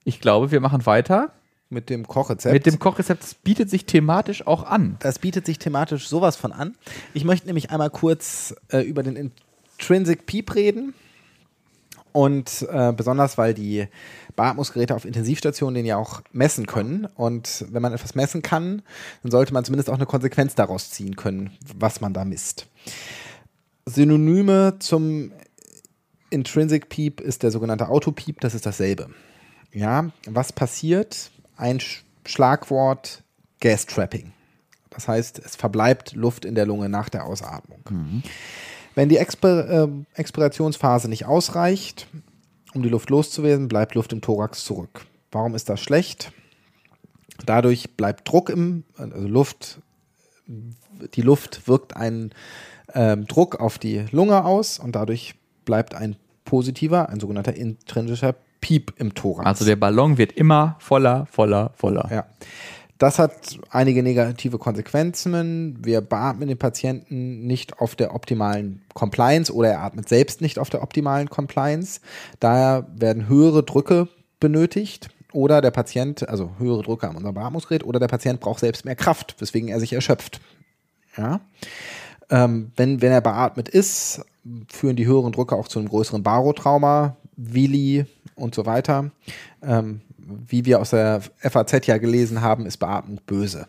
Ich glaube, wir machen weiter. Mit dem Kochrezept. Mit dem Kochrezept, das bietet sich thematisch auch an. Das bietet sich thematisch sowas von an. Ich möchte nämlich einmal kurz über den Intrinsic Peep reden. Und besonders, weil die Beatmungsgeräte auf Intensivstationen den ja auch messen können. Und wenn man etwas messen kann, dann sollte man zumindest auch eine Konsequenz daraus ziehen können, was man da misst. Synonyme zum Intrinsic Peep ist der sogenannte Auto-Peep, das ist dasselbe. Ja, was passiert? Ein Schlagwort Gas-Trapping. Das heißt, es verbleibt Luft in der Lunge nach der Ausatmung. Mhm. Wenn die Expirationsphase nicht ausreicht, um die Luft loszuwerden, bleibt Luft im Thorax zurück. Warum ist das schlecht? Dadurch bleibt Druck die Luft wirkt einen Druck auf die Lunge aus und dadurch bleibt ein sogenannter intrinsischer Piep im Thorax. Also der Ballon wird immer voller. Ja. Das hat einige negative Konsequenzen. Wir beatmen den Patienten nicht auf der optimalen Compliance oder er atmet selbst nicht auf der optimalen Compliance. Daher werden höhere Drücke benötigt oder der Patient, also höhere Drücke an unserem Beatmungsgerät, oder der Patient braucht selbst mehr Kraft, weswegen er sich erschöpft. Ja? Wenn er beatmet ist, führen die höheren Drücke auch zu einem größeren Barotrauma, Wili und so weiter. Wie wir aus der FAZ ja gelesen haben, ist Beatmung böse.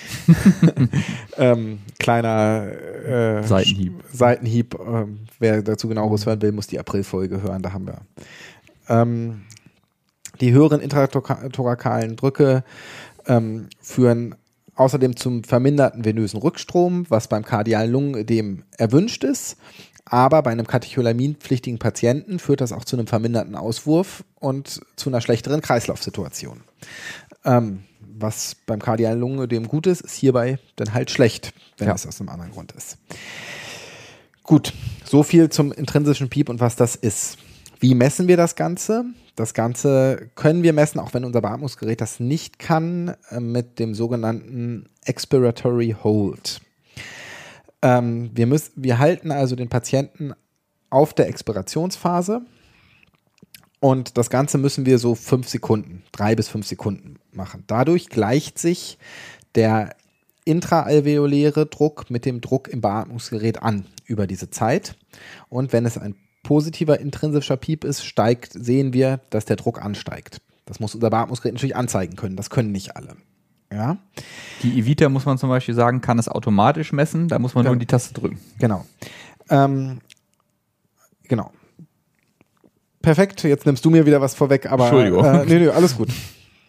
Kleiner Seitenhieb. Wer dazu genaueres hören will, muss die Aprilfolge hören. Da haben wir die höheren intrathorakalen Drücke führen außerdem zum verminderten venösen Rückstrom, was beim kardialen Lungenödem erwünscht ist. Aber bei einem katecholaminpflichtigen Patienten führt das auch zu einem verminderten Auswurf und zu einer schlechteren Kreislaufsituation. Was beim kardialen Lungenödem gut ist, ist hierbei dann halt schlecht, wenn es aus einem anderen Grund ist. Gut, so viel zum intrinsischen Piep und was das ist. Wie messen wir das Ganze? Das Ganze können wir messen, auch wenn unser Beatmungsgerät das nicht kann, mit dem sogenannten Expiratory Hold. Wir halten also den Patienten auf der Expirationsphase und das Ganze müssen wir so 3 bis 5 Sekunden machen. Dadurch gleicht sich der intraalveoläre Druck mit dem Druck im Beatmungsgerät an über diese Zeit. Und wenn es ein positiver intrinsischer Piep ist, sehen wir, dass der Druck ansteigt. Das muss unser Beatmungsgerät natürlich anzeigen können. Das können nicht alle. Ja. Die Evita, muss man zum Beispiel sagen, kann es automatisch messen. Da muss man nur die Taste drücken. Genau. Genau. Perfekt, jetzt nimmst du mir wieder was vorweg. Aber, Entschuldigung. Nee, alles gut.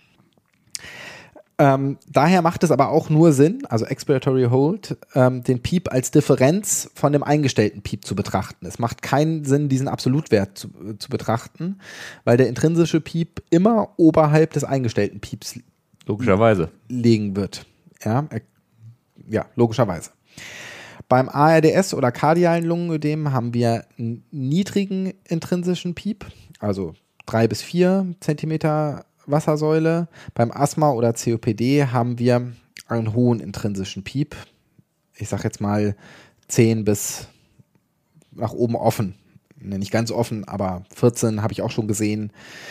Daher macht es aber auch nur Sinn, also Expiratory Hold, den Piep als Differenz von dem eingestellten Piep zu betrachten. Es macht keinen Sinn, diesen Absolutwert zu betrachten, weil der intrinsische Piep immer oberhalb des eingestellten Pieps logischerweise liegen wird. Ja, logischerweise. Beim ARDS oder kardialen Lungenödem haben wir einen niedrigen intrinsischen Piep, also 3 bis 4 Zentimeter Wassersäule. Beim Asthma oder COPD haben wir einen hohen intrinsischen Piep. Ich sage jetzt mal 10 bis nach oben offen. Nicht ganz offen, aber 14 habe ich auch schon gesehen.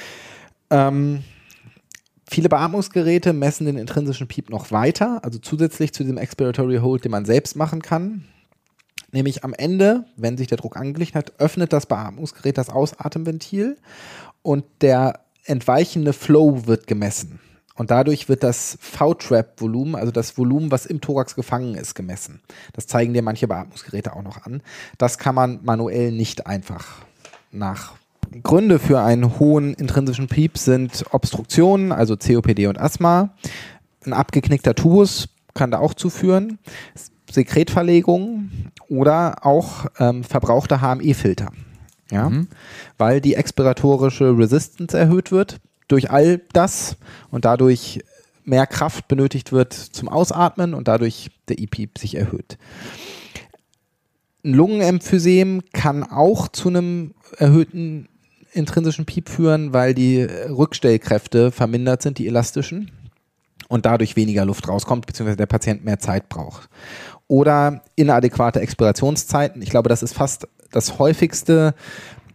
Viele Beatmungsgeräte messen den intrinsischen Piep noch weiter, also zusätzlich zu dem Expiratory Hold, den man selbst machen kann. Nämlich am Ende, wenn sich der Druck angeglichen hat, öffnet das Beatmungsgerät das Ausatemventil und der entweichende Flow wird gemessen. Und dadurch wird das V-Trap-Volumen, also das Volumen, was im Thorax gefangen ist, gemessen. Das zeigen dir manche Beatmungsgeräte auch noch an. Das kann man manuell nicht einfach nachweisen. Gründe für einen hohen intrinsischen Piep sind Obstruktionen, also COPD und Asthma. Ein abgeknickter Tubus kann da auch zuführen. Sekretverlegung oder auch verbrauchte HME-Filter. Ja? Weil die expiratorische Resistance erhöht wird durch all das und dadurch mehr Kraft benötigt wird zum Ausatmen und dadurch der E-Piep sich erhöht. Ein Lungenemphysem kann auch zu einem erhöhten intrinsischen Piep führen, weil die Rückstellkräfte vermindert sind, die elastischen, und dadurch weniger Luft rauskommt, beziehungsweise der Patient mehr Zeit braucht. Oder inadäquate Expirationszeiten. Ich glaube, das ist fast das häufigste,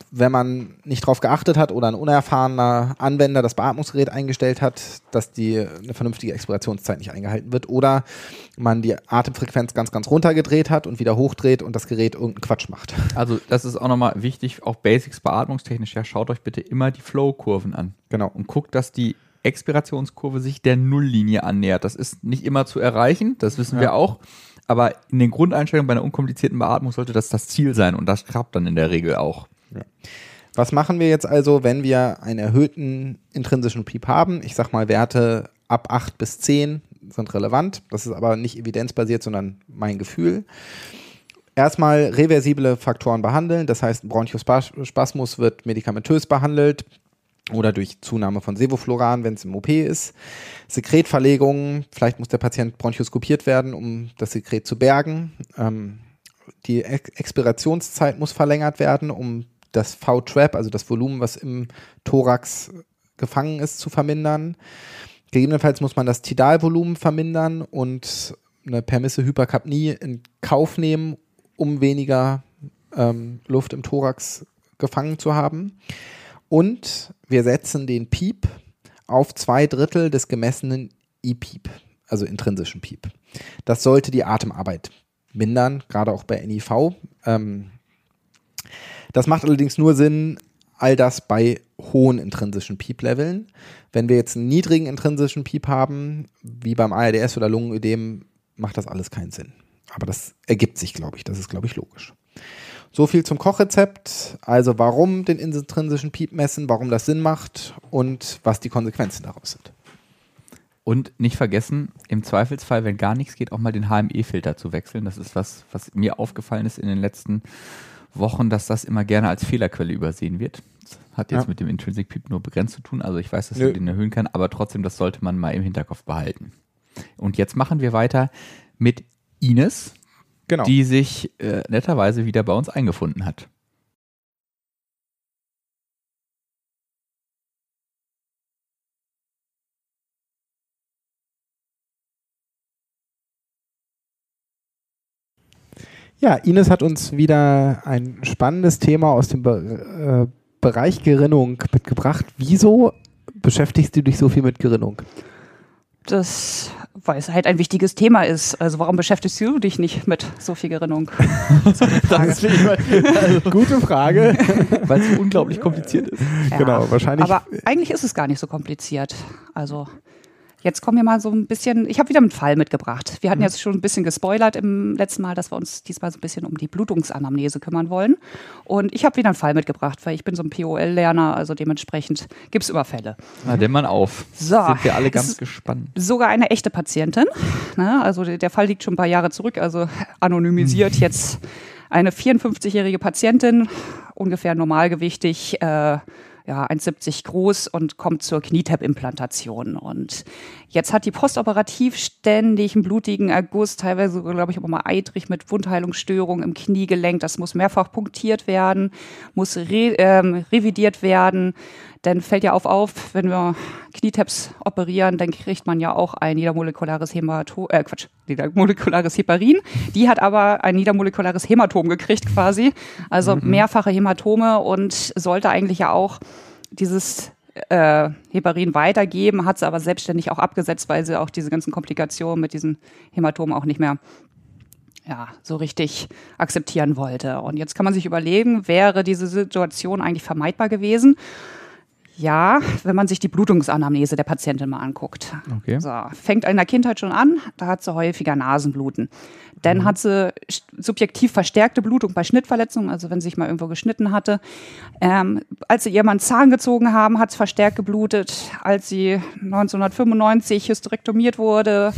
wenn man nicht drauf geachtet hat oder ein unerfahrener Anwender das Beatmungsgerät eingestellt hat, dass eine vernünftige Expirationszeit nicht eingehalten wird oder man die Atemfrequenz ganz, ganz runtergedreht hat und wieder hochdreht und das Gerät irgendeinen Quatsch macht. Also das ist auch nochmal wichtig, auch Basics beatmungstechnisch, ja, schaut euch bitte immer die Flow-Kurven an. Genau. Und guckt, dass die Expirationskurve sich der Nulllinie annähert. Das ist nicht immer zu erreichen, das wissen wir auch. Aber in den Grundeinstellungen bei einer unkomplizierten Beatmung sollte das Ziel sein und das klappt dann in der Regel auch. Ja. Was machen wir jetzt also, wenn wir einen erhöhten intrinsischen Piep haben? Ich sag mal, Werte ab 8 bis 10 sind relevant. Das ist aber nicht evidenzbasiert, sondern mein Gefühl. Erstmal reversible Faktoren behandeln. Das heißt, Bronchospasmus wird medikamentös behandelt oder durch Zunahme von Sevofluran, wenn es im OP ist. Sekretverlegungen, vielleicht muss der Patient bronchoskopiert werden, um das Sekret zu bergen. Die Expirationszeit muss verlängert werden, um das V-Trap, also das Volumen, was im Thorax gefangen ist, zu vermindern. Gegebenenfalls muss man das Tidalvolumen vermindern und eine permisse Hyperkapnie in Kauf nehmen, um weniger Luft im Thorax gefangen zu haben. Und wir setzen den Piep auf 2/3 des gemessenen E-Piep, also intrinsischen Piep. Das sollte die Atemarbeit mindern, gerade auch bei NIV. Das macht allerdings nur Sinn, all das bei hohen intrinsischen Piep-Leveln. Wenn wir jetzt einen niedrigen intrinsischen Piep haben, wie beim ARDS oder Lungenödem, macht das alles keinen Sinn. Aber das ergibt sich, glaube ich. Das ist, glaube ich, logisch. So viel zum Kochrezept, also warum den intrinsischen Piep messen, warum das Sinn macht und was die Konsequenzen daraus sind. Und nicht vergessen, im Zweifelsfall, wenn gar nichts geht, auch mal den HME-Filter zu wechseln. Das ist was mir aufgefallen ist in den letzten Wochen, dass das immer gerne als Fehlerquelle übersehen wird. Das hat jetzt mit dem Intrinsic Piep nur begrenzt zu tun, also ich weiß, dass man den erhöhen kann, aber trotzdem, das sollte man mal im Hinterkopf behalten. Und jetzt machen wir weiter mit Ines. Genau. Die sich netterweise wieder bei uns eingefunden hat. Ja, Ines hat uns wieder ein spannendes Thema aus dem Bereich Gerinnung mitgebracht. Wieso beschäftigst du dich so viel mit Gerinnung? Weil es halt ein wichtiges Thema ist. Also warum beschäftigst du dich nicht mit so viel Gerinnung? Das ist eine gute Frage. Weil es unglaublich kompliziert ist. Ja, genau, wahrscheinlich. Aber eigentlich ist es gar nicht so kompliziert. Also jetzt kommen wir mal so ein bisschen, ich habe wieder einen Fall mitgebracht. Wir hatten jetzt schon ein bisschen gespoilert im letzten Mal, dass wir uns diesmal so ein bisschen um die Blutungsanamnese kümmern wollen. Und ich habe wieder einen Fall mitgebracht, weil ich bin so ein POL-Lerner, also dementsprechend gibt es Überfälle. Na, denn mal auf. So, sind wir alle ganz gespannt. Sogar eine echte Patientin. Ne? Also der Fall liegt schon ein paar Jahre zurück, also anonymisiert jetzt eine 54-jährige Patientin, ungefähr normalgewichtig, 1,70 groß und kommt zur Knietap-Implantation. Und jetzt hat die postoperativ ständig einen blutigen Erguss, teilweise, glaube ich, auch mal eitrig mit Wundheilungsstörung im Kniegelenk. Das muss mehrfach punktiert werden, muss revidiert werden. Dann fällt ja auf, wenn wir Knietaps operieren, dann kriegt man ja auch ein niedermolekulares niedermolekulares Heparin. Die hat aber ein niedermolekulares Hämatom gekriegt quasi, also mehrfache Hämatome und sollte eigentlich ja auch dieses Heparin weitergeben, hat sie aber selbstständig auch abgesetzt, weil sie auch diese ganzen Komplikationen mit diesen Hämatomen auch nicht mehr so richtig akzeptieren wollte. Und jetzt kann man sich überlegen, wäre diese Situation eigentlich vermeidbar gewesen? Ja, wenn man sich die Blutungsanamnese der Patientin mal anguckt. Okay. So, fängt in der Kindheit schon an, da hat sie häufiger Nasenbluten. Dann hat sie subjektiv verstärkte Blutung bei Schnittverletzungen, also wenn sie sich mal irgendwo geschnitten hatte. Als sie ihr mal einen Zahn gezogen haben, hat es verstärkt geblutet. Als sie 1995 hysterektomiert wurde,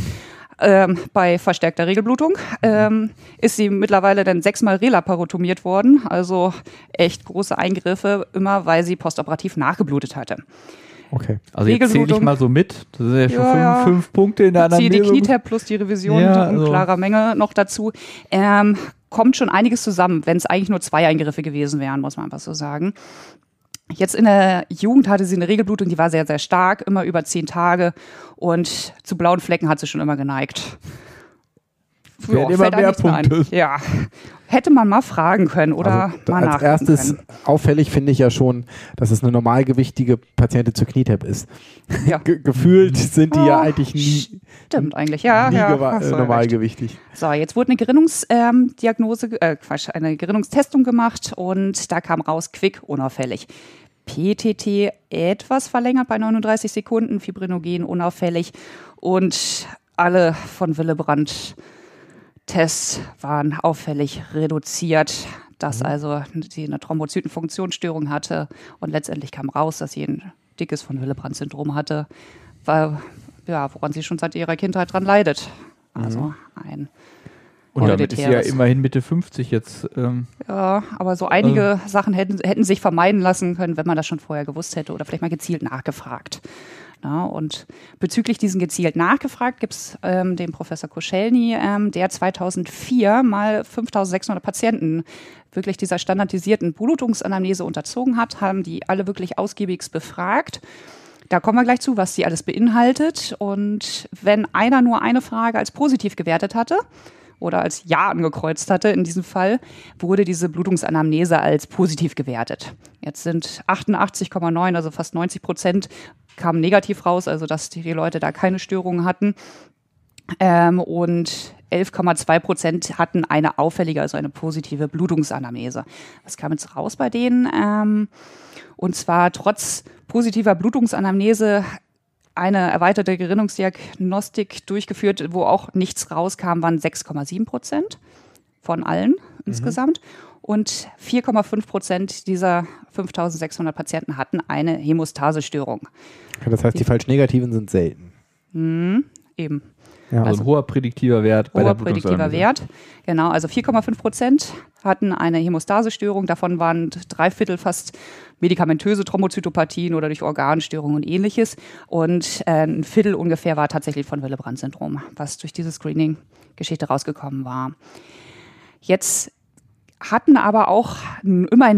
bei verstärkter Regelblutung, ist sie mittlerweile dann 6-mal relaparotomiert worden. Also echt große Eingriffe, immer weil sie postoperativ nachgeblutet hatte. Okay. Also jetzt zähle ich mal so mit. Das sind ja schon 5 Punkte in der Anamnese. Die Knietap plus die Revision in klarer Menge noch dazu. Kommt schon einiges zusammen, wenn es eigentlich nur 2 Eingriffe gewesen wären, muss man einfach so sagen. Jetzt in der Jugend hatte sie eine Regelblutung, die war sehr, sehr stark, immer über 10 Tage und zu blauen Flecken hat sie schon immer geneigt. Werden immer mehr Punkte. Ja, hätte man mal fragen können oder also, mal als erstes können. auffällig finde ich ja schon, dass es eine normalgewichtige Patientin zur Knietap ist. Ja. Gefühlt sind die ja eigentlich nie, Stimmt eigentlich, ja. Hast du normalgewichtig. recht. So, jetzt wurde eine Gerinnungstestung gemacht und da kam raus, quick, unauffällig. PTT etwas verlängert bei 39 Sekunden, Fibrinogen unauffällig und alle von Willebrand Tests waren auffällig reduziert, dass also sie eine Thrombozytenfunktionsstörung hatte und letztendlich kam raus, dass sie ein dickes von Willebrand-Syndrom hatte, woran sie schon seit ihrer Kindheit dran leidet. Also ein und damit ist sie ja immerhin Mitte 50 jetzt. Ja, aber so einige Sachen hätten sich vermeiden lassen können, wenn man das schon vorher gewusst hätte oder vielleicht mal gezielt nachgefragt. Ja, und bezüglich diesen gezielt nachgefragt gibt es den Professor Koschelny, der 2004 mal 5.600 Patienten wirklich dieser standardisierten Blutungsanamnese unterzogen hat, haben die alle wirklich ausgiebigst befragt. Da kommen wir gleich zu, was die alles beinhaltet. Und wenn einer nur eine Frage als positiv gewertet hatte oder als Ja angekreuzt hatte, in diesem Fall, wurde diese Blutungsanamnese als positiv gewertet. Jetzt sind 88,9, also fast 90%, kamen negativ raus, also dass die Leute da keine Störungen hatten. Und 11,2% hatten eine auffällige, also eine positive Blutungsanamnese. Was kam jetzt raus bei denen? Und zwar trotz positiver Blutungsanamnese eine erweiterte Gerinnungsdiagnostik durchgeführt, wo auch nichts rauskam, waren 6,7% von allen insgesamt. Und 4,5% dieser 5.600 Patienten hatten eine Hämostasestörung. Das heißt, die falsch Negativen sind selten. Eben. Ja, also ein hoher prädiktiver Wert bei der Blutungsanalyse. Wert, genau, also 4,5% hatten eine Hämostasestörung, davon waren 3/4 fast medikamentöse Thrombozytopathien oder durch Organstörungen und ähnliches und 1/4 ungefähr war tatsächlich von Willebrand-Syndrom, was durch diese Screening-Geschichte rausgekommen war. Jetzt hatten aber auch immerhin